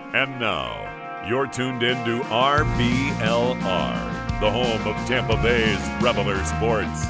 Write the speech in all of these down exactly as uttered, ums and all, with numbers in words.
And now, you're tuned in to R B L R, the home of Tampa Bay's Reveler Sports.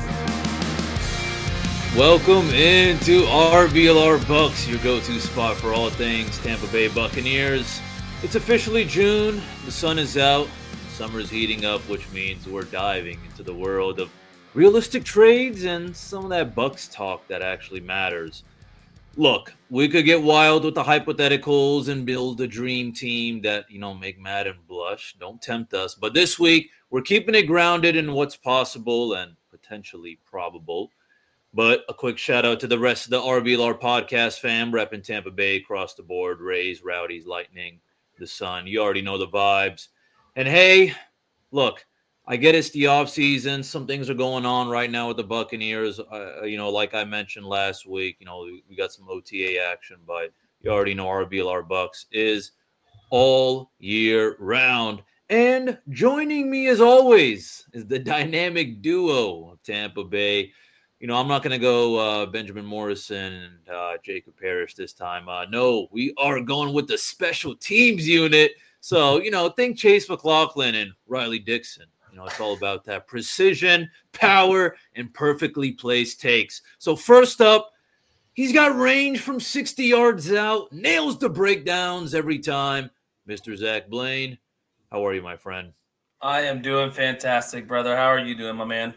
Welcome into R B L R Bucks, your go-to spot for all things Tampa Bay Buccaneers. It's officially June, the sun is out, summer's heating up, which means we're diving into the world of realistic trades and some of that Bucks talk that actually matters. Look, we could get wild with the hypotheticals and build a dream team that, you know, make Madden blush. Don't tempt us. But this week, we're keeping it grounded in what's possible and potentially probable. But a quick shout out to the rest of the R B L R podcast fam, repping Tampa Bay across the board. Rays, Rowdies, Lightning, the Sun. You already know the vibes. And hey, look, I get it's the offseason. Some things are going on right now with the Buccaneers. Uh, you know, like I mentioned last week, you know, we got some O T A action, but you already know R B L R Bucks is all year round. And joining me as always is the dynamic duo of Tampa Bay. You know, I'm not going to go uh, Benjamin Morrison and uh, Jacob Parrish this time. Uh, no, we are going with the special teams unit. So, you know, think Chase McLaughlin and Riley Dixon. You know, it's all about that precision, power, and perfectly placed takes. So first up, he's got range from sixty yards out, nails the breakdowns every time. Mister Zach Blaine, how are you, my friend? I am doing fantastic, brother. How are you doing, my man?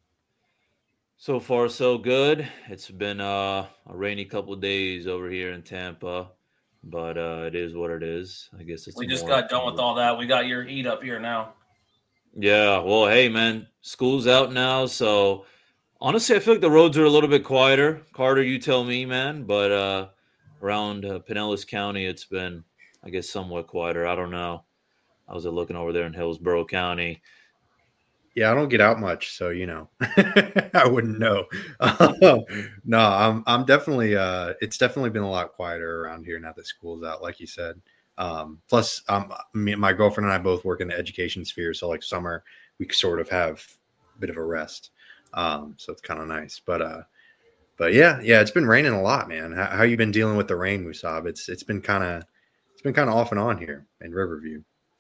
So far, so good. It's been uh, a rainy couple of days over here in Tampa, but uh, it is what it is. I guess it's we just got done with all that. We got your heat up here now. Yeah, well, hey, man, school's out now, so honestly, I feel like the roads are a little bit quieter. Carter, you tell me, man, but uh, around uh, Pinellas County, it's been, I guess, somewhat quieter. I don't know. I was looking over there in Hillsborough County. Yeah, I don't get out much, so, you know, I wouldn't know. Um, no, I'm I'm definitely uh, – it's definitely been a lot quieter around here now that school's out, like you said. Um, plus, um, me, my girlfriend and I both work in the education sphere, so like summer, we sort of have a bit of a rest. Um, so it's kind of nice. But uh, but yeah, yeah, it's been raining a lot, man. How, how you been dealing with the rain, Musab? It's it's been kind of it's been kind of off and on here in Riverview.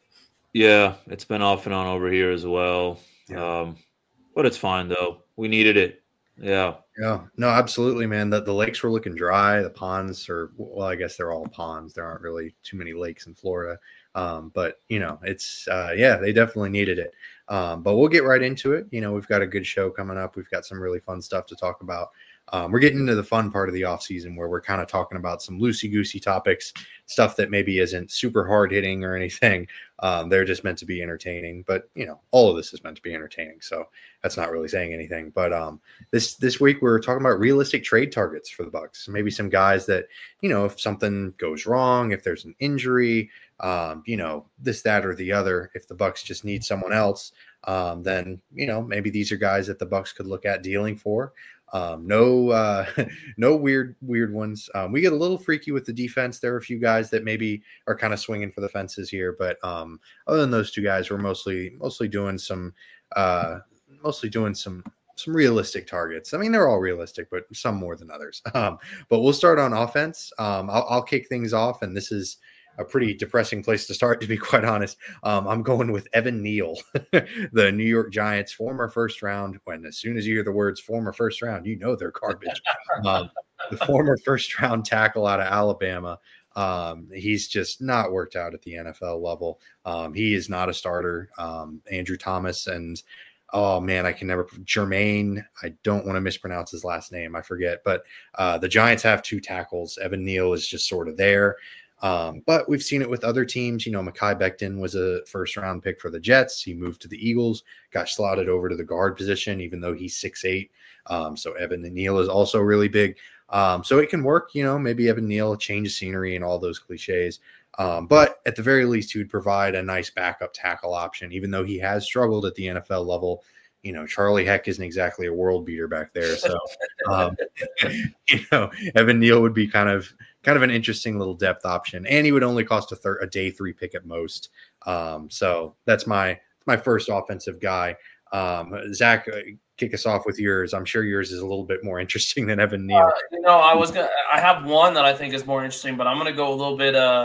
Yeah, it's been off and on over here as well. Yeah. Um, but it's fine though. We needed it. Yeah. Yeah. No, absolutely, man. The, the lakes were looking dry. The ponds are, well, I guess they're all ponds. There aren't really too many lakes in Florida. Um, but, you know, it's, uh, yeah, they definitely needed it. Um, but we'll get right into it. You know, we've got a good show coming up. We've got some really fun stuff to talk about. Um, we're getting into the fun part of the off season where we're kind of talking about some loosey goosey topics, stuff that maybe isn't super hard hitting or anything. Um, they're just meant to be entertaining, but you know, all of this is meant to be entertaining. So that's not really saying anything, but um, this, this week we're talking about realistic trade targets for the Bucks. Maybe some guys that, you know, if something goes wrong, if there's an injury, um, you know, this, that, or the other, if the Bucks just need someone else, um, then, you know, maybe these are guys that the Bucks could look at dealing for. Um, no, uh, no weird, weird ones. Um, we get a little freaky with the defense. There are a few guys that maybe are kind of swinging for the fences here, but um, other than those two guys, we're mostly, mostly doing some, uh, mostly doing some, some realistic targets. I mean, they're all realistic, but some more than others. Um, but we'll start on offense. Um, I'll, I'll kick things off, and this is a pretty depressing place to start, to be quite honest. Um, I'm going with Evan Neal, the New York Giants, former first round. When as soon as you hear the words former first round, you know they're garbage. um, the former first round tackle out of Alabama. Um, he's just not worked out at the N F L level. Um, he is not a starter. Um, Andrew Thomas and oh man, I can never Jermaine. I don't want to mispronounce his last name. I forget, but uh, the Giants have two tackles. Evan Neal is just sort of there. Um, but we've seen it with other teams. You know, Mekhi Becton was a first round pick for the Jets. He moved to the Eagles, got slotted over to the guard position, even though he's six eight. Um, so Evan Neal is also really big. Um, so it can work, you know, maybe Evan Neal, change of scenery and all those cliches. Um, but at the very least, he would provide a nice backup tackle option, even though he has struggled at the N F L level. You know, Charlie Heck isn't exactly a world beater back there. So, um, you know, Evan Neal would be kind of kind of an interesting little depth option. And he would only cost a, thir- a day three pick at most. Um, so that's my my first offensive guy. Um, Zach, kick us off with yours. I'm sure yours is a little bit more interesting than Evan Neal. Uh, you know, I was gonna. I have one that I think is more interesting, but I'm gonna go a little bit uh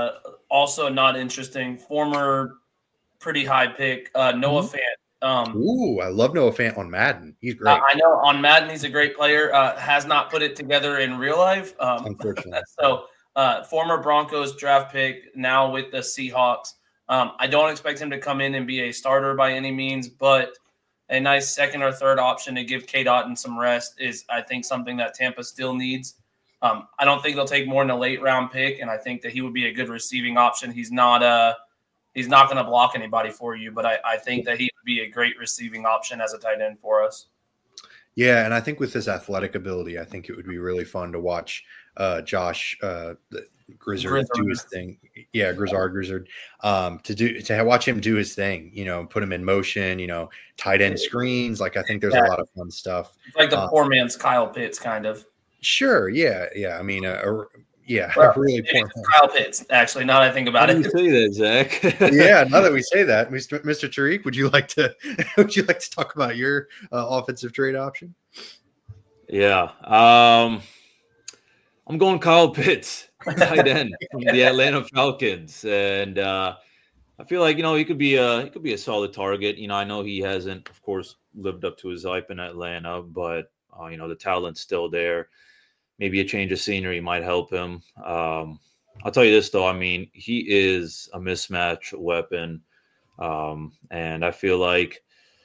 also not interesting. Former pretty high pick, uh, Noah Mhm. Fant. Um, Ooh, I love Noah Fant on Madden. He's great. Uh, I know on Madden he's a great player. Uh, has not put it together in real life. Um, Unfortunately. so uh, former Broncos draft pick, now with the Seahawks. Um, I don't expect him to come in and be a starter by any means, but a nice second or third option to give K. Dotton some rest is, I think, something that Tampa still needs. Um, I don't think they'll take more than a late round pick, and I think that he would be a good receiving option. He's not a He's not going to block anybody for you, but I, I think that he would be a great receiving option as a tight end for us. Yeah, and I think with his athletic ability, I think it would be really fun to watch uh, Josh uh, Grizzard, Grizzard do his thing. Yeah, Grizzard Grizzard um, to do to watch him do his thing. You know, put him in motion. You know, tight end screens. Like I think there's Yeah. a lot of fun stuff. It's like the Um, poor man's Kyle Pitts, kind of. Sure. Yeah. Yeah. I mean, uh, uh, yeah, Well, really maybe poor. it's Kyle Pitts, actually, now that I think How about do you it. say that, Zach? Yeah. Now that we say that, Mister Mister Tariq, would you like to would you like to talk about your uh, offensive trade option? Yeah. Um, I'm going Kyle Pitts, tight end from the Atlanta Falcons. And uh, I feel like, you know, he could be a he could be a solid target. You know, I know he hasn't, of course, lived up to his hype in Atlanta, but uh, you know, the talent's still there. Maybe a change of scenery might help him. Um, I'll tell you this though, I mean, he is a mismatch weapon. Um, and I feel like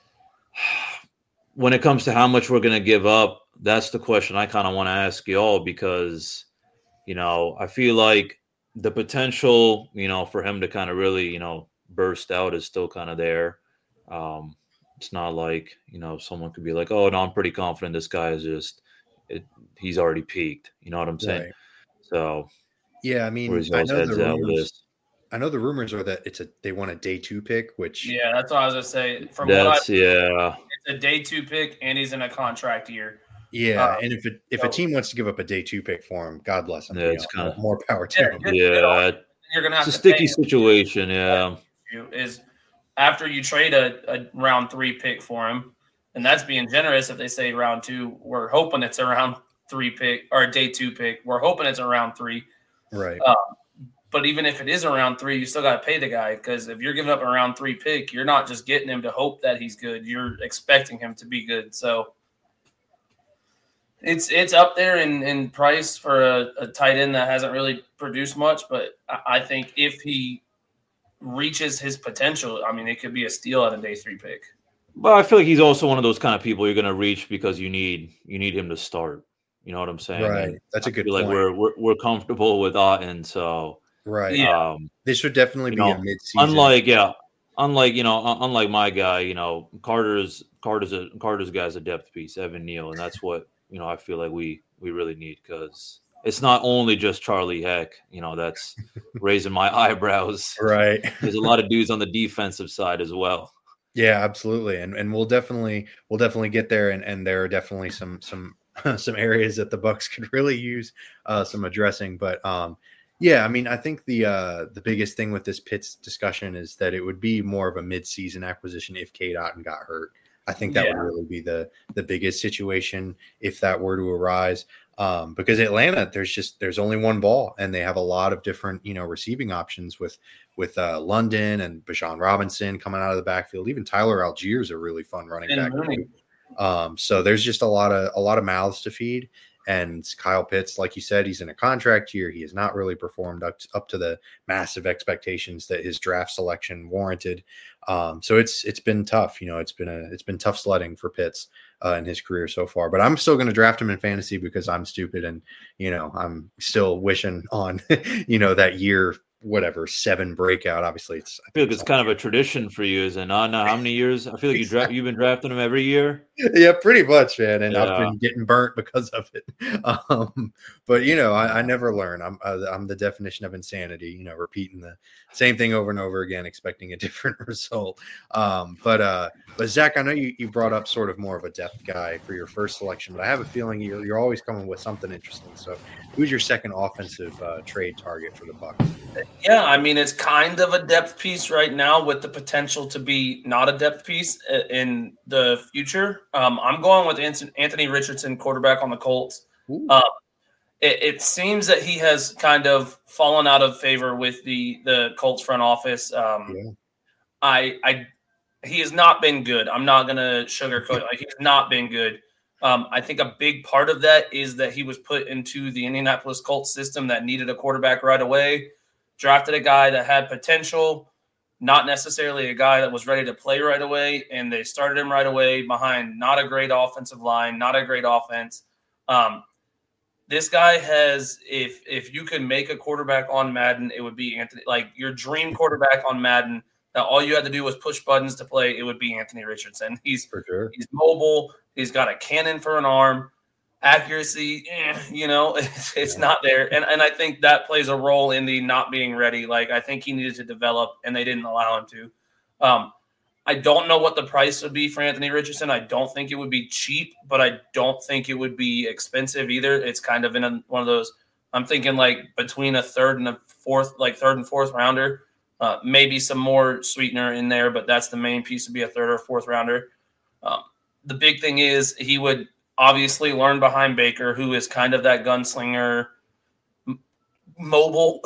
when it comes to how much we're going to give up, that's the question I kind of want to ask you all, because, you know, I feel like the potential, you know, for him to kind of really, you know, burst out is still kind of there. Um, it's not like, you know, someone could be like, oh, no, I'm pretty confident this guy is just, it, he's already peaked. You know what I'm saying? Right. So, Yeah, I mean, where's I y'all's know heads the at with rumors. this? I know the rumors are that it's a they want a day two pick, which Yeah, that's what I was going to say. From what I That's, yeah. it's a day two pick, and he's in a contract year. yeah, Uh, and if it, if so- a team wants to give up a day two pick for him, God bless him. Yeah, you it's know, kinda- more power to Yeah, him. good- Yeah. You're going to have It's a to pay sticky him. situation. Yeah. You is after you trade a, a round three pick for him, and that's being generous. If they say round two, we're hoping it's a round three pick or a day two pick. We're hoping it's a round three. Right. Uh, But even if it is a round three, you still got to pay the guy, because if you're giving up a round three pick, you're not just getting him to hope that he's good. You're expecting him to be good. So it's it's up there in, in price for a, a tight end that hasn't really produced much. But I, I think if he reaches his potential, I mean, it could be a steal at a day three pick. But I feel like he's also one of those kind of people you're going to reach because you need you need him to start. You know what I'm saying? Right. And That's a I good feel point. like we're, we're we're comfortable with Otten, so right. Yeah. um, This should definitely you be a know, mid season. unlike yeah, unlike you know, un- unlike my guy, you know, Carter's Carter's a Carter's guy's a depth piece, Evan Neal, and that's what you know I feel like we we really need, because it's not only just Charlie Heck, you know, that's raising my eyebrows. Right. There's a lot of dudes on the defensive side as well. Yeah, absolutely. And and we'll definitely we'll definitely get there, and, and there are definitely some some some areas that the Bucks could really use uh some addressing. But um yeah, I mean, I think the uh the biggest thing with this Pitts discussion is that it would be more of a mid-season acquisition if K. Dotton got hurt. I think that Yeah. would really be the the biggest situation if that were to arise. Um, because Atlanta, there's just there's only one ball, and they have a lot of different, you know, receiving options with with uh, London and Bijan Robinson coming out of the backfield. Even Tyler Algier is a really fun running And back. Mooney. Um, so there's just a lot of a lot of mouths to feed. And Kyle Pitts, like you said, he's in a contract year. He has not really performed up to, up to the massive expectations that his draft selection warranted. Um, so it's it's been tough. You know, it's been a it's been tough sledding for Pitts uh, in his career so far. But I'm still going to draft him in fantasy because I'm stupid, and you know I'm still wishing on you know that year whatever seven breakout. Obviously, it's I feel like it's kind of a tradition for you, is it not? Now, how many years? I feel like you draft you've been drafting him every year. Yeah, pretty much, man. And I've Yeah. been getting burnt because of it. Um, but you know, I, I never learn. I'm uh, I'm the definition of insanity. You know, repeating the same thing over and over again, expecting a different result. Um, but uh, but Zach, I know you, you brought up sort of more of a depth guy for your first selection, but I have a feeling you're you're always coming with something interesting. So, who's your second offensive uh, trade target for the Bucks? Yeah, I mean, it's kind of a depth piece right now with the potential to be not a depth piece i- in the future. Um, I'm going with Anson- Anthony Richardson, quarterback on the Colts. Ooh. Uh, it, it seems that he has kind of fallen out of favor with the the Colts front office. Um, Yeah. I I he has not been good. I'm not gonna sugarcoat it. Like he's not been good. Um, I think a big part of that is that he was put into the Indianapolis Colts system that needed a quarterback right away. Drafted a guy that had potential, not necessarily a guy that was ready to play right away, and they started him right away behind not a great offensive line, not a great offense. Um, this guy has, if if you could make a quarterback on Madden, it would be Anthony. Like your dream quarterback on Madden, that all you had to do was push buttons to play, it would be Anthony Richardson. He's For sure. he's mobile. He's got a cannon for an arm. Accuracy, eh, you know, it's, it's not there. And and I think that plays a role in the not being ready. Like, I think he needed to develop, and they didn't allow him to. Um, I don't know what the price would be for Anthony Richardson. I don't think it would be cheap, but I don't think it would be expensive either. It's kind of in a, one of those, I'm thinking like between a third and a fourth, like third and fourth rounder. Uh, maybe some more sweetener in there, but that's the main piece, to be a third or fourth rounder. Um, the big thing is he would obviously learn behind Baker, who is kind of that gunslinger, m- mobile,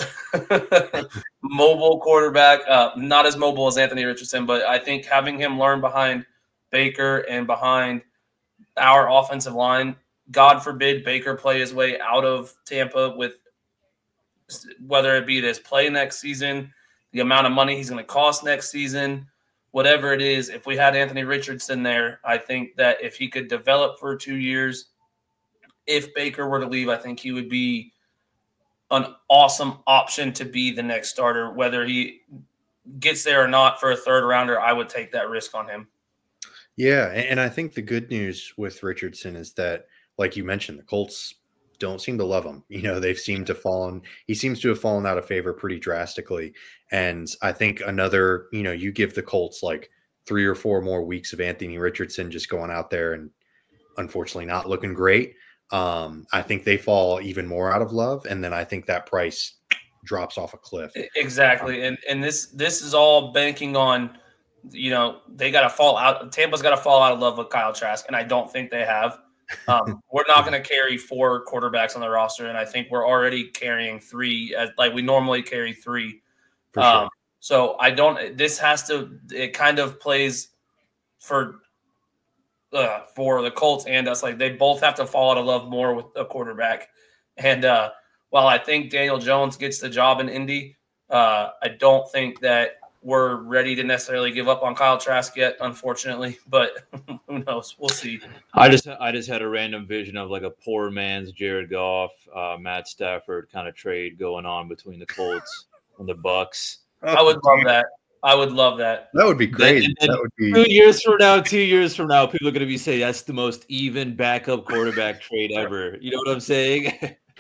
mobile quarterback. Uh, not as mobile as Anthony Richardson, but I think having him learn behind Baker and behind our offensive line, God forbid Baker play his way out of Tampa with whether it be this play next season, the amount of money he's going to cost next season, whatever it is. If we had Anthony Richardson there, I think that if he could develop for two years, if Baker were to leave, I think he would be an awesome option to be the next starter. Whether he gets there or not for a third rounder, I would take that risk on him. Yeah, and, and I think the good news with Richardson is that, like you mentioned, the Colts don't seem to love him. You know, they've seemed to fallen. He seems to have fallen out of favor pretty drastically. And I think another, you know, you give the Colts like three or four more weeks of Anthony Richardson just going out there and unfortunately not looking great. Um, I think they fall even more out of love. And then I think that price drops off a cliff. Exactly. And and this this is all banking on, you know, they got to fall out. Tampa's got to fall out of love with Kyle Trask. And I don't think they have. Um, we're not going to carry four quarterbacks on the roster, and I think we're already carrying three, as, like we normally carry three. For sure. Um, so I don't. This has to. It kind of plays for uh, for the Colts and us. Like they both have to fall out of love more with a quarterback. And uh, while I think Daniel Jones gets the job in Indy, uh, I don't think that we're ready to necessarily give up on Kyle Trask yet, unfortunately, but who knows? We'll see. I just I just had a random vision of like a poor man's Jared Goff, uh, Matt Stafford kind of trade going on between the Colts and the Bucks. I would love that. I would love that. That would be great. And then That would be two years from now, two years from now, people are going to be saying that's the most even backup quarterback trade ever. You know what I'm saying?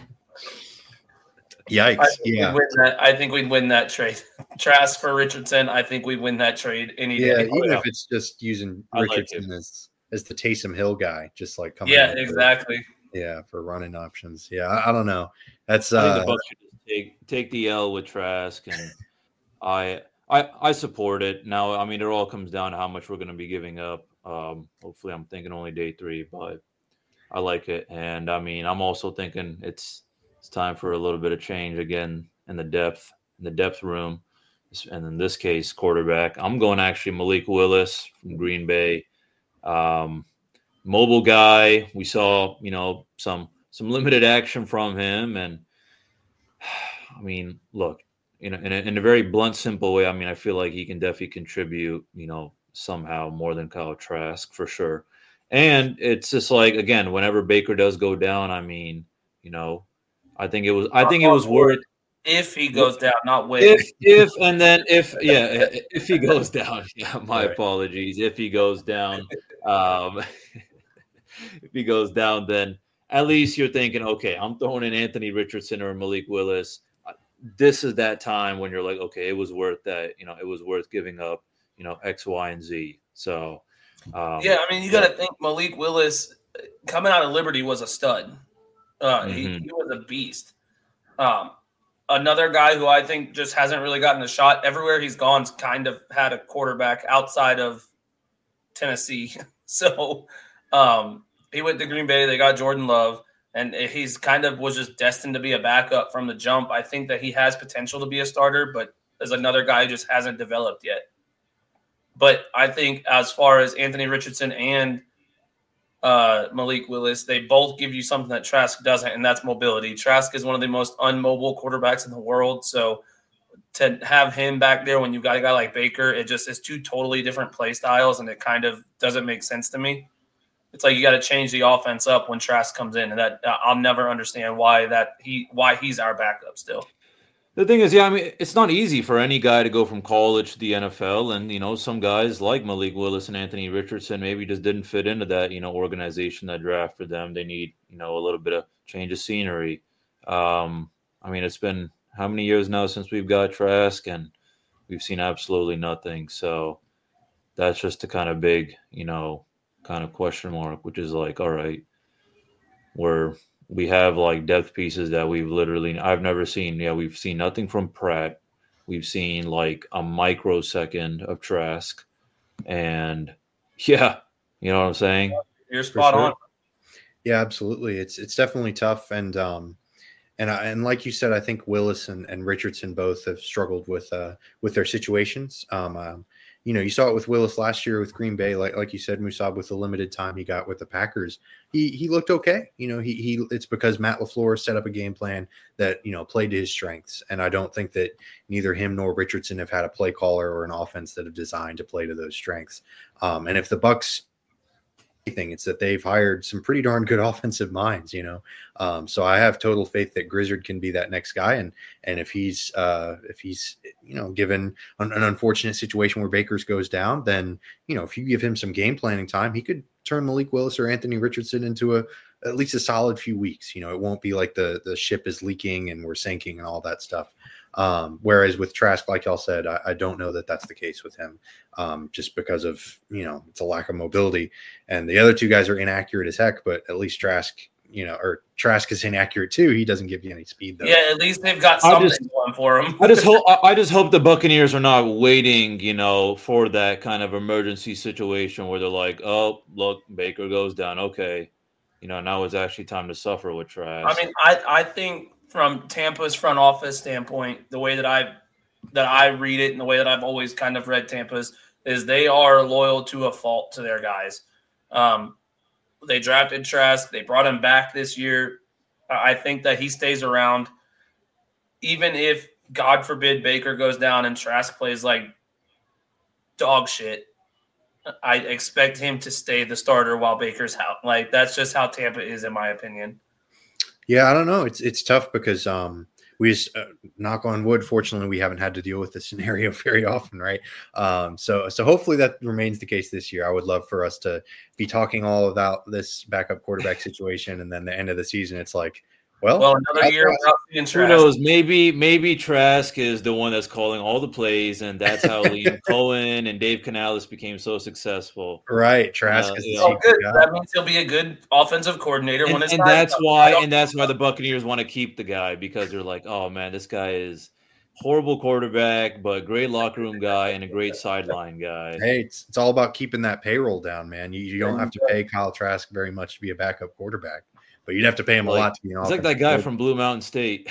yikes. I think, Yeah. we'd win that. I think we'd win that trade. Trask for Richardson, I think we'd win that trade any Yeah, day. even yeah. if it's just using I like Richardson it. as as the Taysom Hill guy, just like coming Yeah, in for- exactly. yeah, for running options. Yeah, I, I don't know. That's I think uh the Bucks should just take take the L with Trask, and I I I support it. Now, I mean, it all comes down to how much we're going to be giving up. Um, hopefully, I'm thinking only day three, but I like it, and I mean, I'm also thinking it's it's time for a little bit of change again in the depth in the depth room, and in this case, quarterback. I'm going actually Malik Willis from Green Bay. Um, mobile guy. We saw, you know, some some limited action from him, and I mean, look, you know, in a, in a very blunt, simple way. I mean, I feel like he can definitely contribute, you know, somehow more than Kyle Trask for sure. And it's just like, again, whenever Baker does go down, I mean, you know, I think it was, I think it was worth. If he goes down, not when. If, if, and then if, yeah, if he goes down, yeah, my Right. apologies. If he goes down, um, if he goes down, then at least you're thinking, okay, I'm throwing in Anthony Richardson or Malik Willis. This is that time when you're like, okay, it was worth that. You know, it was worth giving up, you know, X, Y, and Z. So, um, Yeah, I mean, you got to think Malik Willis coming out of Liberty was a stud. Uh, he, Mhm. he was a beast. Um, another guy who I think just hasn't really gotten a shot. Everywhere he's gone's kind of had a quarterback outside of Tennessee. So um, he went to Green Bay. They got Jordan Love. and he's kind of was just destined to be a backup from the jump. I think that he has potential to be a starter, but as another guy who just hasn't developed yet. But I think as far as Anthony Richardson and uh, Malik Willis, they both give you something that Trask doesn't, and that's mobility. Trask is one of the most unmobile quarterbacks in the world, so to have him back there when you've got a guy like Baker, it just is two totally different play styles, and it kind of doesn't make sense to me. It's like you got to change the offense up when Trask comes in, and that I'll never understand why that he why he's our backup still. The thing is, yeah, I mean, it's not easy for any guy to go from college to the N F L, and you know, some guys like Malik Willis and Anthony Richardson maybe just didn't fit into that, you know, organization that drafted them. They need, you know, a little bit of change of scenery. Um, I mean, it's been how many years now since we've got Trask, and we've seen absolutely nothing. So that's just a kind of big, you know, kind of question mark, which is like, all right, we're we have like depth pieces that we've literally I've never seen. Yeah, we've seen nothing from Pratt. We've seen like a microsecond of Trask, and yeah, you know what I'm saying? You're spot sure. on. Yeah, absolutely. It's it's definitely tough, and um, and I, and like you said, I think Willis and, and Richardson both have struggled with uh with their situations. Um, um, you know, you saw it with Willis last year with Green Bay, like like you said, Musab, with the limited time he got with the Packers, he he looked okay. You know, he he it's because Matt LaFleur set up a game plan that, you know, played to his strengths, and I don't think that neither him nor Richardson have had a play caller or an offense that have designed to play to those strengths. Um, and if the Bucs thing, it's that they've hired some pretty darn good offensive minds, you know. Um, so I have total faith that Grizzard can be that next guy, and and if he's uh, if he's you know given an, an unfortunate situation where Bakers goes down, then you know if you give him some game planning time, he could turn Malik Willis or Anthony Richardson into a at least a solid few weeks. You know, it won't be like the the ship is leaking and we're sinking and all that stuff. Um, whereas with Trask, like y'all said, I, I don't know that that's the case with him, um, just because of, you know, it's a lack of mobility, and the other two guys are inaccurate as heck, but at least Trask, you know, or Trask is inaccurate too. He doesn't give you any speed though. Yeah, at least they've got something just, going for him. I just hope, I just hope the Buccaneers are not waiting, you know, for that kind of emergency situation where they're like, oh, look, Baker goes down. Okay. You know, now it's actually time to suffer with Trask. I mean, I, I think, from Tampa's front office standpoint, the way that I that I read it and the way that I've always kind of read Tampa's is they are loyal to a fault to their guys. Um, they drafted Trask. They brought him back this year. I think that he stays around. Even if, God forbid, Baker goes down and Trask plays like dog shit, I expect him to stay the starter while Baker's out. Like, that's just how Tampa is, in my opinion. Yeah, I don't know. It's it's tough because um, we just uh, knock on wood. Fortunately, we haven't had to deal with this scenario very often, right? Um, so so hopefully that remains the case this year. I would love for us to be talking all about this backup quarterback situation, and then the end of the season, it's like, well, well another year without seeing Who knows? Maybe maybe Trask is the one that's calling all the plays, and that's how Liam Cohen and Dave Canales became so successful. Right, Trask uh, is the oh, good. That means he'll be a good offensive coordinator and, when it's and time. that's why and that's why the Buccaneers want to keep the guy, because they're like, oh man, this guy is horrible quarterback, but great locker room guy and a great sideline guy. Hey, it's, it's all about keeping that payroll down, man. You, you don't have to pay Kyle Trask very much to be a backup quarterback, but you'd have to pay him Like, a lot to be an It's like offensive that guy coach. from Blue Mountain State.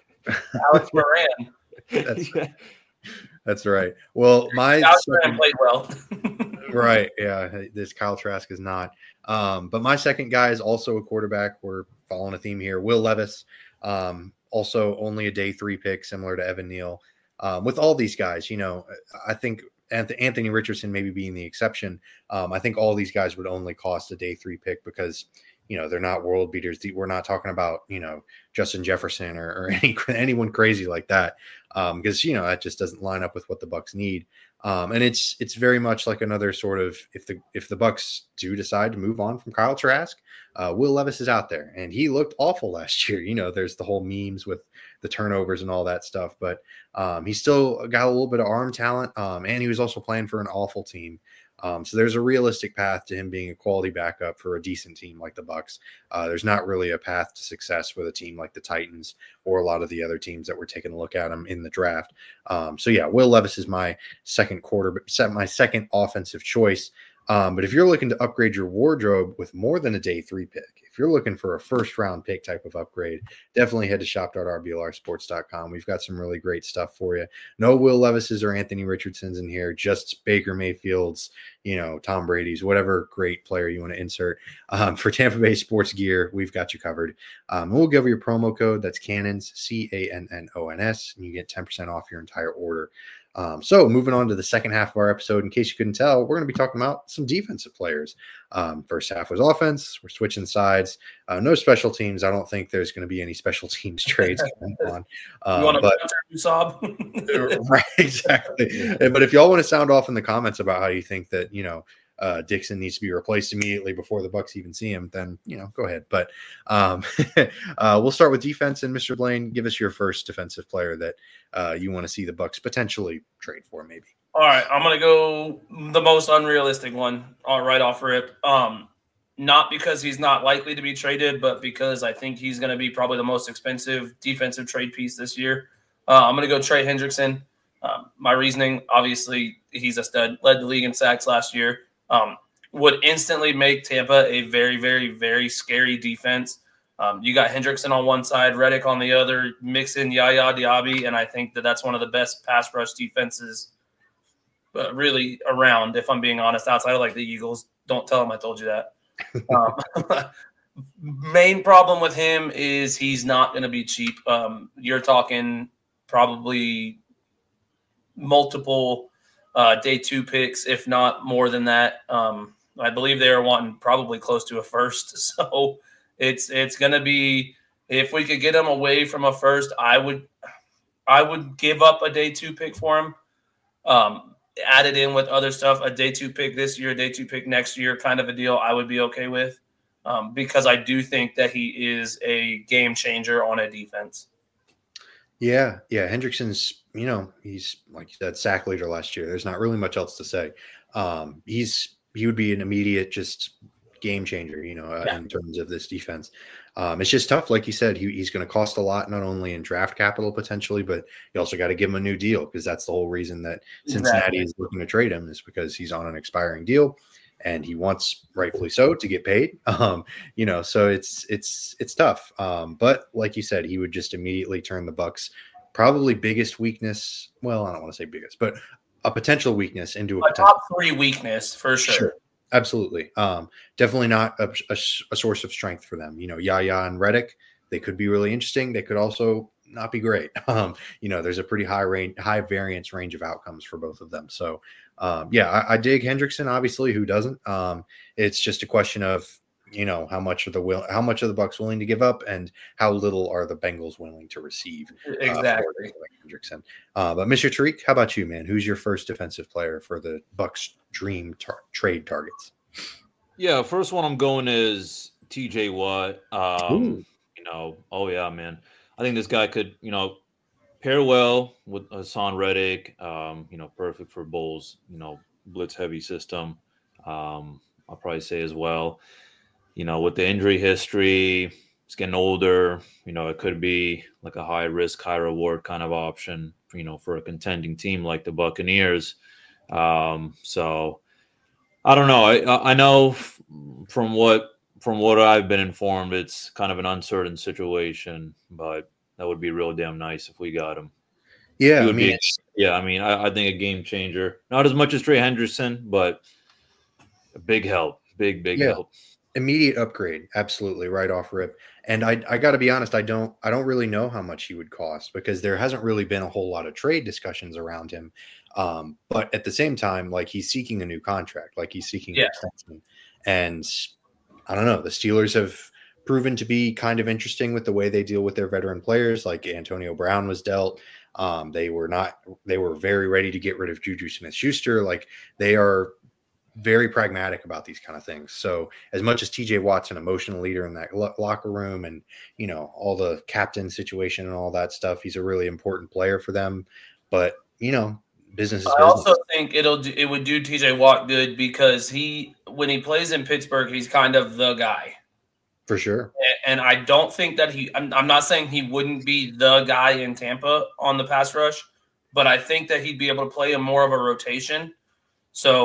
Alex Moran. That's, Yeah. that's right. Well, my Alex second- Moran played well. right, yeah, this Kyle Trask is not. Um, but my second guy is also a quarterback. We're following a theme here. Will Levis, um, also only a day three pick, similar to Evan Neal. Um, with all these guys, you know, I think Anthony Richardson maybe being the exception. Um, I think all these guys would only cost a day three pick because, you know, they're not world beaters. We're not talking about, you know, Justin Jefferson or, or any anyone crazy like that, because, um, you know, that just doesn't line up with what the Bucs need. Um, and it's it's very much like another sort of, if the if the Bucs do decide to move on from Kyle Trask, uh, Will Levis is out there, and he looked awful last year. You know, there's the whole memes with the turnovers and all that stuff, but um, he still got a little bit of arm talent, um, and he was also playing for an awful team. Um, so there's a realistic path to him being a quality backup for a decent team like the Bucs. Uh, there's not really a path to success with a team like the Titans or a lot of the other teams that were taking a look at him in the draft. Um, so yeah, Will Levis is my second quarter, my second offensive choice. Um, but if you're looking to upgrade your wardrobe with more than a day three pick, if you're looking for a first round pick type of upgrade, definitely head to shop dot r b l r sports dot com. We've got some really great stuff for you. No Will Levis's or Anthony Richardson's in here, just Baker Mayfield's, you know, Tom Brady's, whatever great player you want to insert. Um, for Tampa Bay sports gear, we've got you covered. Um, and we'll give you a promo code that's Cannons, C A N N O N S, and you get ten percent off your entire order. Um, so moving on to the second half of our episode, in case you couldn't tell, we're going to be talking about some defensive players. Um, first half was offense. We're switching sides. Uh, no special teams. I don't think there's going to be any special teams trades going on. Um, you want but, to sob? right, exactly. But if y'all want to sound off in the comments about how you think that, you know, Uh, Dixon needs to be replaced immediately before the Bucs even see him, then, you know, go ahead. But um, uh, we'll start with defense. And Mister Blaine, give us your first defensive player that uh, you want to see the Bucs potentially trade for, maybe. All right, I'm going to go the most unrealistic one all right off rip. Um, not because he's not likely to be traded, but because I think he's going to be probably the most expensive defensive trade piece this year. Uh, I'm going to go Trey Hendrickson. Um, my reasoning, obviously, he's a stud, led the league in sacks last year. Um, would instantly make Tampa a very, very, very scary defense. Um, you got Hendrickson on one side, Reddick on the other, mix in Yaya Diaby, and I think that that's one of the best pass rush defenses uh, really around, if I'm being honest, outside of like the Eagles. Don't tell them I told you that. Um, main problem with him is he's not going to be cheap. Um, you're talking probably multiple Uh, day two picks, if not more than that. Um, I believe they are wanting probably close to a first. So it's it's going to be, if we could get him away from a first, I would I would give up a day two pick for him. Um, add it in with other stuff, a day two pick this year, a day two pick next year, kind of a deal I would be okay with, um, because I do think that he is a game changer on a defense. Yeah, yeah. Hendrickson's, you know, he's, like you said, sack leader last year. There's not really much else to say. Um, he's he would be an immediate just game changer, you know, uh, yeah. in terms of this defense. Um, it's just tough. Like you said, he, he's going to cost a lot, not only in draft capital potentially, but you also got to give him a new deal, because that's the whole reason that Cincinnati exactly. is looking to trade him, is because he's on an expiring deal. And he wants, rightfully so, to get paid. Um, you know, so it's it's it's tough. Um, but like you said, he would just immediately turn the Bucs' probably biggest weakness. Well, I don't want to say biggest, but a potential weakness into a, a top three weakness for sure. sure. Absolutely. Um, definitely not a, a, a source of strength for them. You know, Yaya and Reddick, they could be really interesting. They could also not be great. Um, you know, there's a pretty high range, high variance range of outcomes for both of them. So, um, yeah, I, I dig Hendrickson. Obviously, who doesn't? Um, it's just a question of, you know, how much are the will, how much are the Bucs willing to give up, and how little are the Bengals willing to receive? Exactly. Uh, like Hendrickson. Uh, but Mister Tariq, how about you, man? Who's your first defensive player for the Bucs' dream tar- trade targets? Yeah, first one I'm going is T J Watt. Um, you know, oh yeah, man. I think this guy could, you know, pair well with Hassan Reddick. Um, you know, perfect for Bulls, you know, blitz heavy system. Um, I'll probably say as well, you know, with the injury history, he's getting older. You know, it could be like a high risk, high reward kind of option, you know, for a contending team like the Buccaneers. Um, so I don't know. I I know from what from what I've been informed, it's kind of an uncertain situation, but that would be real damn nice if we got him. Yeah, I mean, be, yeah. I mean, I, I think a game changer. Not as much as Trey Hendrickson, but a big help. Big, big yeah. help. Immediate upgrade, absolutely, right off rip. And I, I got to be honest, I don't, I don't really know how much he would cost, because there hasn't really been a whole lot of trade discussions around him. Um, but at the same time, like, he's seeking a new contract, like he's seeking yeah. an extension. And I don't know, the Steelers have proven to be kind of interesting with the way they deal with their veteran players. Like Antonio Brown was dealt. Um, they were not, they were very ready to get rid of Juju Smith-Schuster. Like, they are very pragmatic about these kind of things. So as much as T J Watt's an emotional leader in that lo- locker room, and, you know, all the captain situation and all that stuff, he's a really important player for them. But, you know, business is I business. also think it'll do, it would do T J Watt good, because he, when he plays in Pittsburgh, he's kind of the guy. For sure. And I don't think that he, I'm, I'm not saying he wouldn't be the guy in Tampa on the pass rush, but I think that he'd be able to play in more of a rotation. So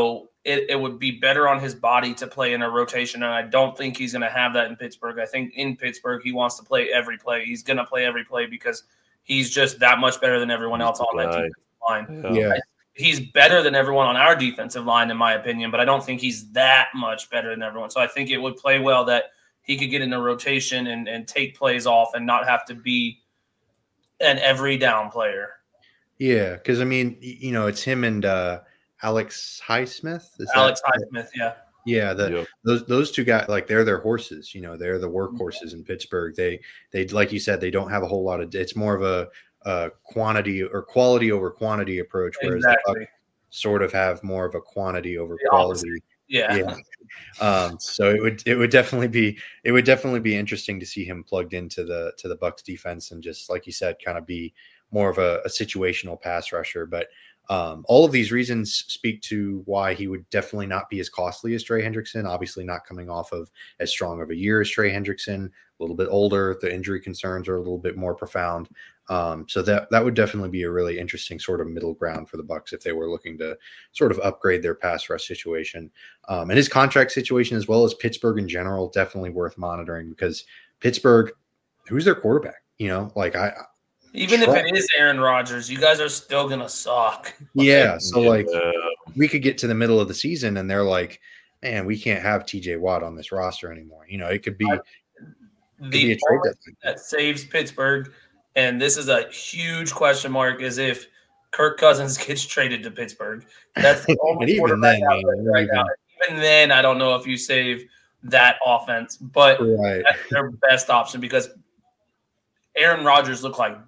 it, it would be better on his body to play in a rotation, and I don't think he's going to have that in Pittsburgh. I think in Pittsburgh he wants to play every play. He's going to play every play because he's just that much better than everyone else on that defensive line. Yeah. I, he's better than everyone on our defensive line, in my opinion, but I don't think he's that much better than everyone. So I think it would play well that he could get in a rotation and, and take plays off and not have to be an every down player. Yeah, because I mean, you know, it's him and uh, Alex Highsmith. Is Alex that, Highsmith, yeah. Yeah, the, Yep. those those two guys, like they're their horses. You know, they're the workhorses in Pittsburgh. They they like you said, they don't have a whole lot of. It's more of a, a quantity or quality over quantity approach, whereas Exactly. the Bucs sort of have more of a quantity over The quality. opposite. Yeah. Yeah. Um, so it would it would definitely be it would definitely be interesting to see him plugged into the to the Bucs defense and just like you said, kind of be more of a, a situational pass rusher. But um, all of these reasons speak to why he would definitely not be as costly as Trey Hendrickson. Obviously, not coming off of as strong of a year as Trey Hendrickson, a little bit older. The injury concerns are a little bit more profound. Um, so that that would definitely be a really interesting sort of middle ground for the Bucs if they were looking to sort of upgrade their pass rush situation. Um, and his contract situation, as well as Pittsburgh in general, definitely worth monitoring because Pittsburgh, who's their quarterback? You know, like I. Even if it is Aaron Rodgers, you guys are still going to suck. Yeah. So Yeah. like we could get to the middle of the season and they're like, man, we can't have T J Watt on this roster anymore. You know, it could be, it could be The a trade only deadline. that saves Pittsburgh, and this is a huge question mark, is if Kirk Cousins gets traded to Pittsburgh. That's the only And even quarterback then, out there man, right even- now. Even then, I don't know if you save that offense, but Right. that's their best option because Aaron Rodgers looked like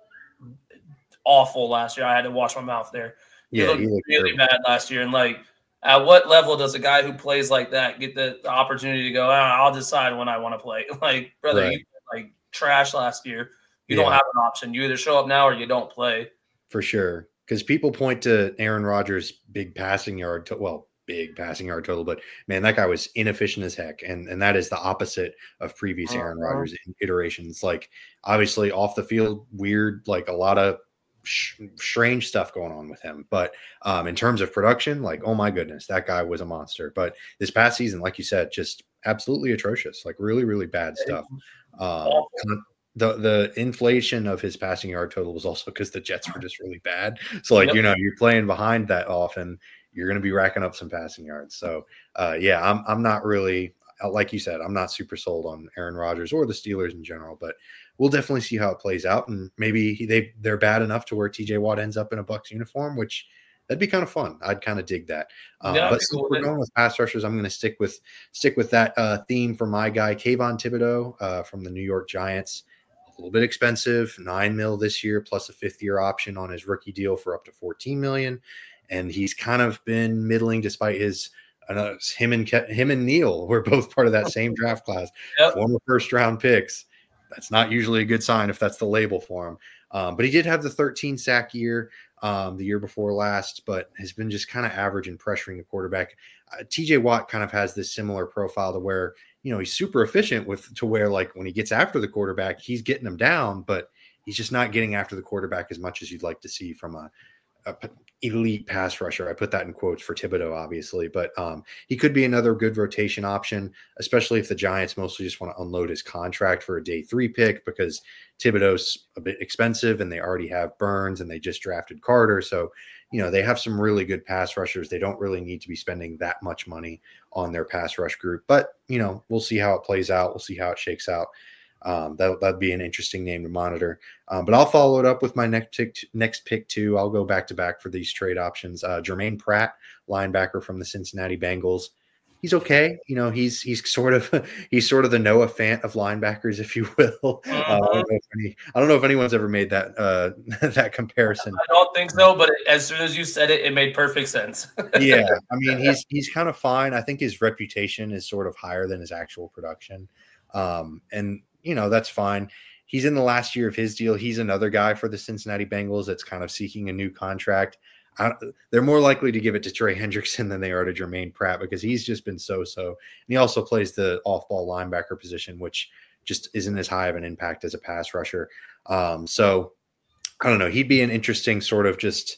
awful last year. I had to wash my mouth there. He Yeah. looked He looked really terrible. bad last year. And like, at what level does a guy who plays like that get the, the opportunity to go, ah, I'll decide when I want to play? Like, brother, Right. you like trash last year. You Yeah. don't have an option. You either show up now or you don't play. For sure. Because people point to Aaron Rodgers' big passing yard, to, well, big passing yard total, but man, that guy was inefficient as heck. And and that is the opposite of previous Aaron Uh-huh. Rodgers iterations. Like, obviously, off the field, weird, like a lot of sh- strange stuff going on with him. But um, in terms of production, like, oh my goodness, that guy was a monster. But this past season, like you said, just absolutely atrocious, like really, really bad stuff. Um, Awful. the the inflation of his passing yard total was also because the Jets were just really bad. So like, Yep. you know, you're playing behind that often, you're going to be racking up some passing yards. So uh, yeah, I'm I'm not really, like you said, I'm not super sold on Aaron Rodgers or the Steelers in general, but we'll definitely see how it plays out. And maybe they they're bad enough to where T J Watt ends up in a Bucs uniform, which that'd be kind of fun. I'd kind of dig that. Um, Yeah, I'd but be since cool with we're it. going with pass rushers, I'm going to stick with stick with that uh, theme for my guy Kayvon Thibodeau uh, from the New York Giants. A little bit expensive, nine mil this year, plus a fifth year option on his rookie deal for up to fourteen million. And he's kind of been middling despite his uh, him and Ke- him and Neil were both part of that same draft class, Yep. former first round picks. That's not usually a good sign if that's the label for him. Um, but he did have the thirteen sack year um, the year before last, but has been just kind of average in pressuring the quarterback. Uh, T J Watt kind of has this similar profile to where, you know, he's super efficient with to where like when he gets after the quarterback, he's getting him down, but he's just not getting after the quarterback as much as you'd like to see from a, a p- elite pass rusher. I put that in quotes for Thibodeau, obviously, but um, he could be another good rotation option, especially if the Giants mostly just want to unload his contract for a day three pick because Thibodeau's a bit expensive and they already have Burns and they just drafted Carter. So, you know, they have some really good pass rushers. They don't really need to be spending that much money on their pass rush group, but you know, we'll see how it plays out. We'll see how it shakes out. Um, that, that'd be an interesting name to monitor. Um, but I'll follow it up with my next pick, next pick too. I'll go back to back for these trade options. Uh, Jermaine Pratt, linebacker from the Cincinnati Bengals. He's okay. You know, he's he's sort of he's sort of the Noah Fant of linebackers, if you will. Uh, I, don't know if any, I don't know if anyone's ever made that uh, that comparison. I don't think so, but as soon as you said it, it made perfect sense. Yeah, I mean, he's he's kind of fine. I think his reputation is sort of higher than his actual production, um, and you know that's fine. He's in the last year of his deal. He's another guy for the Cincinnati Bengals that's kind of seeking a new contract. I, they're more likely to give it to Trey Hendrickson than they are to Jermaine Pratt because he's just been so-so. And he also plays the off-ball linebacker position, which just isn't as high of an impact as a pass rusher. Um, so I don't know. He'd be an interesting sort of just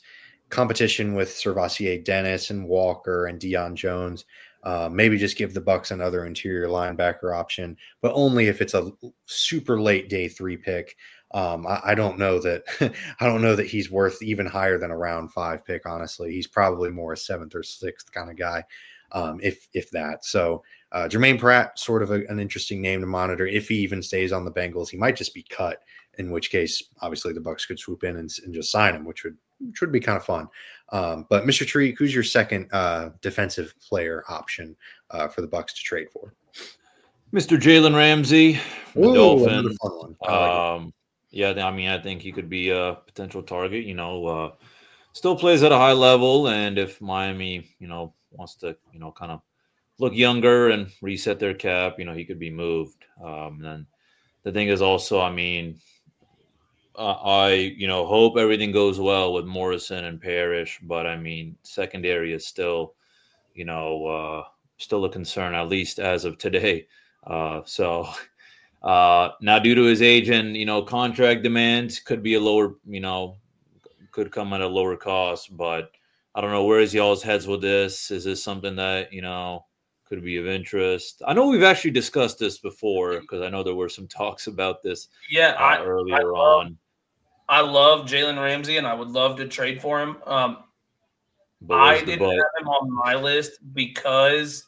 competition with Servassier Dennis and Walker and Deion Jones. Uh, maybe just give the Bucks another interior linebacker option, but only if it's a super late day three pick. Um, I, I don't know that I don't know that he's worth even higher than a round five pick. Honestly, he's probably more a seventh or sixth kind of guy, um, if if that. So uh, Jermaine Pratt, sort of a, an interesting name to monitor. If he even stays on the Bengals, he might just be cut. In which case, obviously, the Bucks could swoop in and, and just sign him, which would which would be kind of fun. Um, but Mister Tree, who's your second uh, defensive player option uh, for the Bucks to trade for? Mister Jalen Ramsey from the Ooh, Dolphins. fun one. Um, yeah, I mean, I think he could be a potential target. You know, uh, still plays at a high level, and if Miami, you know, wants to, you know, kind of look younger and reset their cap, you know, he could be moved. Um, and the thing is also, I mean. Uh, I, you know, hope everything goes well with Morrison and Parrish, but I mean, secondary is still, you know, uh, still a concern, at least as of today. Uh, so uh, now due to his age and, you know, contract demands could be a lower, you know, could come at a lower cost, but I don't know, where is y'all's heads with this? Is this something that, you know, could be of interest? I know we've actually discussed this before because I know there were some talks about this yeah, uh, I, earlier I love, on. I love Jalen Ramsey, and I would love to trade for him. Um, But I where's the didn't but? have him on my list because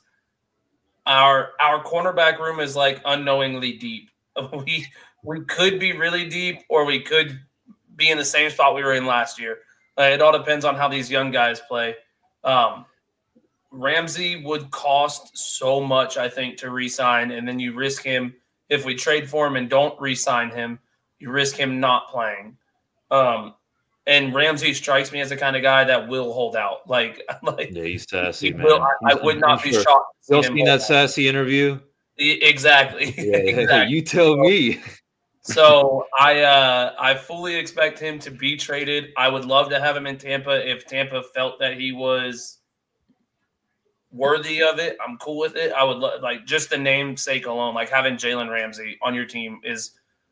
our our cornerback room is like unknowingly deep. We we could be really deep, or we could be in the same spot we were in last year. Uh, it all depends on how these young guys play. Um, Ramsey would cost so much, I think, to re-sign, and then you risk him if we trade for him and don't re-sign him. You risk him not playing. Um, and Ramsey strikes me as the kind of guy that will hold out. Like, like Yeah, he's sassy, he man. will, I, I He's- would not I'm be sure. shocked. to see You him seen hold that out. sassy interview? E- Exactly. Yeah, exactly. you tell me. So I uh, I fully expect him to be traded. I would love to have him in Tampa if Tampa felt that he was worthy of it. I'm cool with it. I would lo- like just the namesake alone, like having Jalen Ramsey on your team is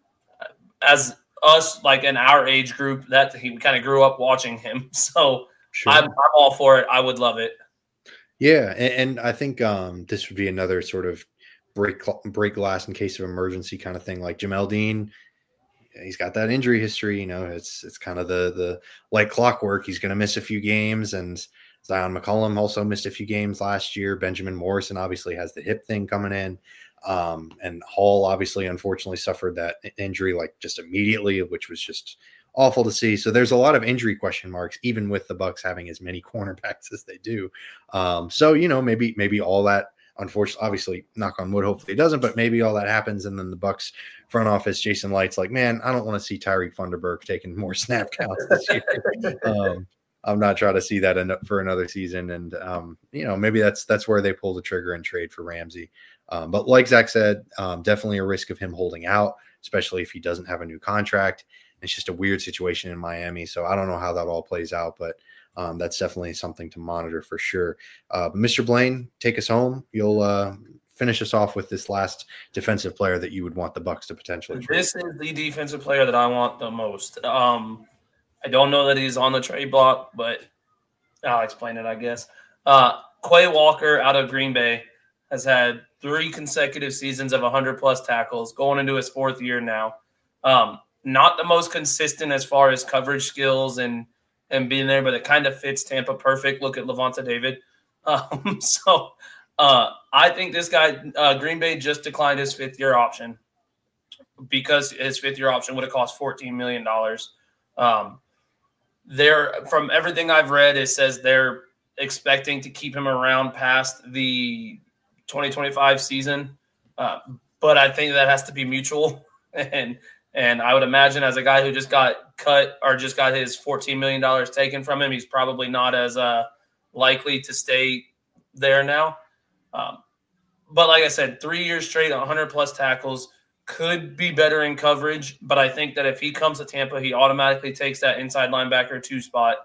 as us like in our age group that he kind of grew up watching him. So Sure. I'm, I'm all for it. I would love it. Yeah, and, and I think um, this would be another sort of break break glass in case of emergency kind of thing. Like Jamel Dean, he's got that injury history. You know, it's it's kind of the the like clockwork. He's going to miss a few games, and Zion McCollum also missed a few games last year. Benjamin Morrison obviously has the hip thing coming in, um, and Hall obviously unfortunately suffered that injury like just immediately, which was just awful to see. So there's a lot of injury question marks, even with the Bucks having as many cornerbacks as they do. Um, so you know, maybe maybe all that. Unfortunately, obviously, knock on wood, hopefully it doesn't, but maybe all that happens. And then the Bucks front office, Jason Light's like, man, I don't want to see Tyreek Funderburk taking more snap counts this year. um, I'm not trying to see that in, for another season. And, um, you know, maybe that's that's where they pull the trigger and trade for Ramsey. Um, but like Zach said, um, definitely a risk of him holding out, especially if he doesn't have a new contract. It's just a weird situation in Miami. So I don't know how that all plays out, but Um, that's definitely something to monitor for sure. Uh, but Mister Blaine, take us home. You'll uh, finish us off with this last defensive player that you would want the Bucks to potentially trade. This is the defensive player that I want the most. Um, I don't know that he's on the trade block, but I'll explain it, I guess. Uh, Quay Walker out of Green Bay has had three consecutive seasons of one hundred plus tackles, going into his fourth year now. Um, not the most consistent as far as coverage skills and and being there, but it kind of fits Tampa perfect. Look at Levante David. Um, so uh, I think this guy, uh, Green Bay just declined his fifth year option because his fifth year option would have cost fourteen million dollars. Um, they're, from everything I've read, it says they're expecting to keep him around past the twenty twenty-five season. Uh, but I think that has to be mutual. And And I would imagine as a guy who just got cut or just got his fourteen million dollars taken from him, he's probably not as uh, likely to stay there now. Um, but like I said, three years straight, one hundred plus tackles, could be better in coverage. But I think that if he comes to Tampa, he automatically takes that inside linebacker two spot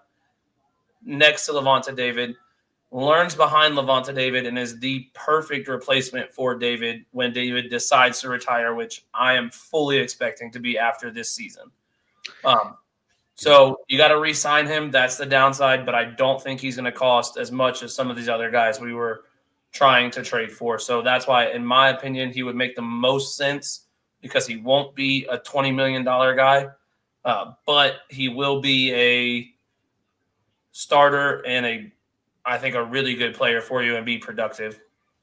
next to Levante David, learns behind Levante David, and is the perfect replacement for David when David decides to retire, which I am fully expecting to be after this season. Um, So you got to re-sign him. That's the downside, but I don't think he's going to cost as much as some of these other guys we were trying to trade for. So that's why, in my opinion, he would make the most sense because he won't be a twenty million dollars guy, uh, but he will be a starter and a, I think, a really good player for you and be productive.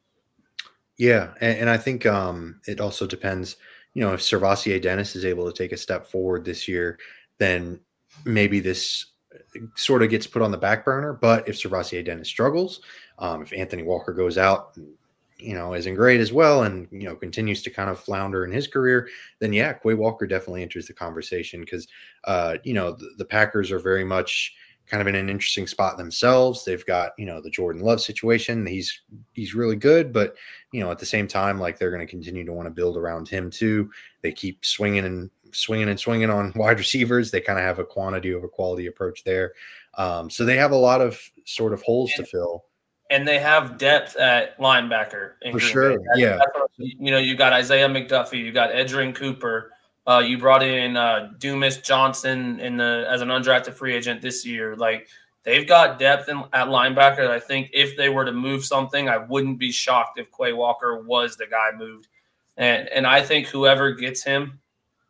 Yeah, and, and I think um, it also depends, you know, if Servassier Dennis is able to take a step forward this year, then maybe this sort of gets put on the back burner. But if Servassier Dennis struggles, um, if Anthony Walker goes out, you know, isn't great as well, and, you know, continues to kind of flounder in his career, then yeah, Quay Walker definitely enters the conversation because, uh, you know, the, the Packers are very much kind of in an interesting spot themselves. They've got, you know, the Jordan Love situation. He's he's really good, but, you know, at the same time, like, they're going to continue to want to build around him too. They keep swinging and swinging and swinging on wide receivers. They kind of have a quantity over quality approach there. Um, so they have a lot of sort of holes and, to fill. And they have depth at linebacker. For sure, that's, yeah. That's what, you know, you got Isaiah McDuffie, you got Edgerrin Cooper. Uh, you brought in uh, Dumas Johnson in the as an undrafted free agent this year. Like, they've got depth in, at linebacker. I think if they were to move something, I wouldn't be shocked if Quay Walker was the guy moved. And and I think whoever gets him,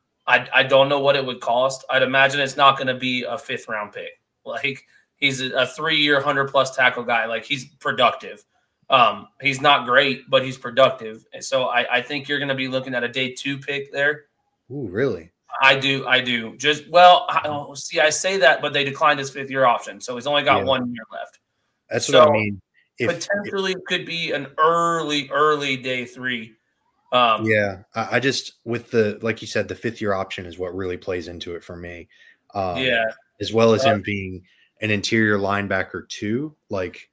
I I don't know what it would cost. I'd imagine it's not going to be a fifth round pick. Like, he's a, a three year hundred plus tackle guy. Like, he's productive. Um, he's not great, but he's productive. And so I, I think you're going to be looking at a day two pick there. Ooh, really? I do. I do. Just, well, I, see, I say that, but they declined his fifth year option. So he's only got yeah. one year left. That's so what I mean. If, potentially if, could be an early, early day three. Um, yeah. I, I just, with the, like you said, the fifth year option is what really plays into it for me. Um, yeah. As well as uh, him being an interior linebacker too. Like,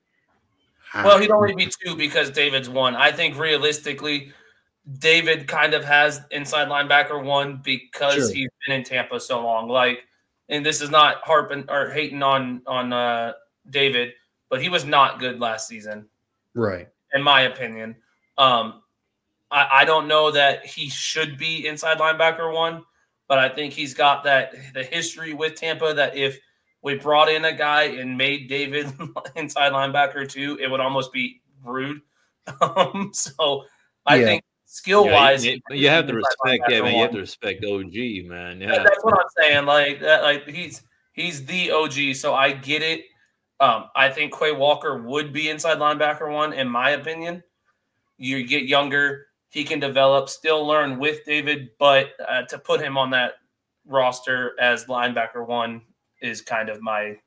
well, he'd only be two because David's one. I think realistically, David kind of has inside linebacker one because sure. he's been in Tampa so long. Like, and this is not harping or hating on on uh, David, but he was not good last season, right? In my opinion, um, I, I don't know that he should be inside linebacker one, but I think he's got that the history with Tampa that if we brought in a guy and made David inside linebacker too, it would almost be rude. Um, so I yeah. think. Skill wise, yeah, you, you have to respect. Yeah, man, you have to respect O G, man. Yeah, that's what I'm saying. Like, that, like he's he's the O G, so I get it. Um, I think Quay Walker would be inside linebacker one, in my opinion. You get younger, he can develop, still learn with David, but uh, to put him on that roster as linebacker one is kind of my.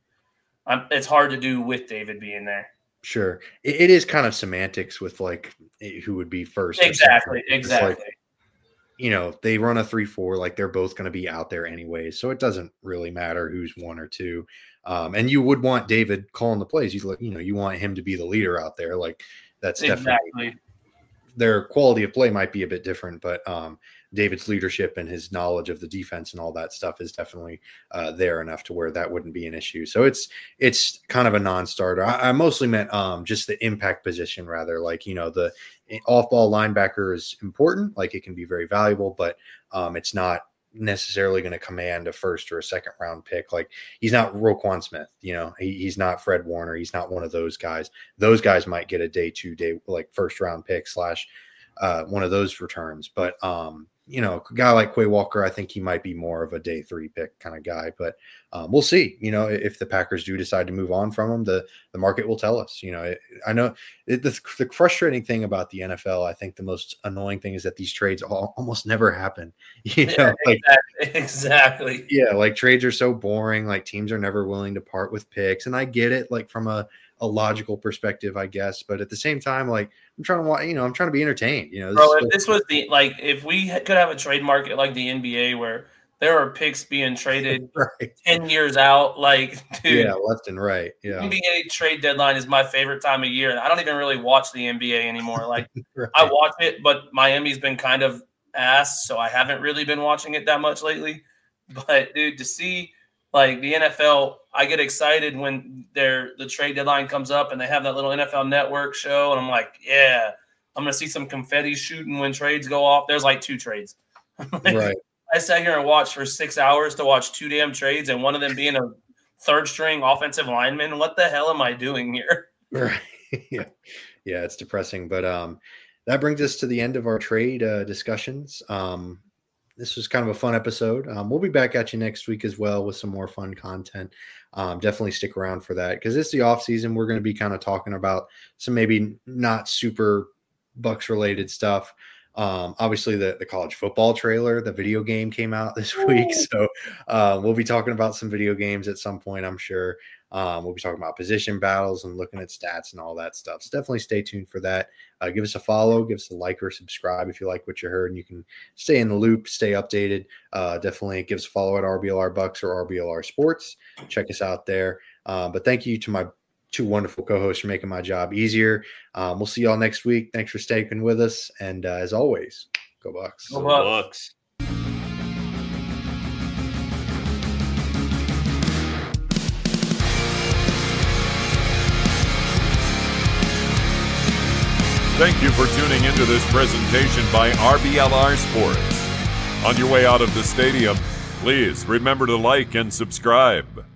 Um, it's hard to do with David being there. Sure. It, it is kind of semantics with like who would be first. Exactly. Exactly. Like, you know, they run a three, four, like they're both going to be out there anyway. So it doesn't really matter who's one or two. Um, and you would want David calling the plays. You, you know, you want him to be the leader out there. Like that's exactly. definitely their quality of play might be a bit different, but um, David's leadership and his knowledge of the defense and all that stuff is definitely uh, there enough to where that wouldn't be an issue. So it's it's kind of a non-starter. I, I mostly meant um, just the impact position, rather. Like, you know, the off-ball linebacker is important. Like, it can be very valuable, but um, it's not necessarily going to command a first or a second round pick. Like, he's not Roquan Smith, you know, he, he's not Fred Warner. He's not one of those guys. Those guys might get a day two day, like first round pick slash uh, one of those returns. But, um, you know, a guy like Quay Walker, I think he might be more of a day three pick kind of guy, but um, we'll see. You know, if the Packers do decide to move on from him, the the market will tell us. You know, it, I know it, the, the frustrating thing about the N F L, I think the most annoying thing is that these trades all, almost never happen. You know, yeah, like, exactly, exactly. Yeah, like trades are so boring. Like, teams are never willing to part with picks, and I get it. Like, from a a logical perspective, I guess, but at the same time, like, I'm trying to watch, you know, I'm trying to be entertained, you know. This Bro, if this was the, like, if we could have a trade market like the N B A where there are picks being traded right. ten years out, like, dude. Yeah, left and right. Yeah. N B A trade deadline is my favorite time of year. I don't even really watch the N B A anymore. Like, right. I watch it, but Miami's been kind of ass, so I haven't really been watching it that much lately. But, dude, to see, like, the N F L, I get excited when their the trade deadline comes up and they have that little N F L Network show, and I'm like, yeah, I'm gonna see some confetti shooting when trades go off. There's like two trades. Right. I sat here and watched for six hours to watch two damn trades, and one of them being a third string offensive lineman. What the hell am I doing here? Right. yeah. Yeah, it's depressing. But um, that brings us to the end of our trade uh, discussions. Um, this was kind of a fun episode. Um, we'll be back at you next week as well with some more fun content. Um, definitely stick around for that because it's the off season. We're going to be kind of talking about some maybe not super Bucks related stuff. Um, obviously the, the college football trailer, the video game came out this week. So uh, we'll be talking about some video games at some point, I'm sure. Um, we'll be talking about position battles and looking at stats and all that stuff. So definitely stay tuned for that. Uh, give us a follow, give us a like or subscribe if you like what you heard, and you can stay in the loop, stay updated. Uh, definitely give us a follow at R B L R Bucks or R B L R Sports. Check us out there. Uh, but thank you to my two wonderful co-hosts for making my job easier. Um, we'll see y'all next week. Thanks for sticking with us. And uh, as always, go Bucks. Go Go Bucks. Bucks. Thank you for tuning into this presentation by R B L R Sports. On your way out of the stadium, please remember to like and subscribe.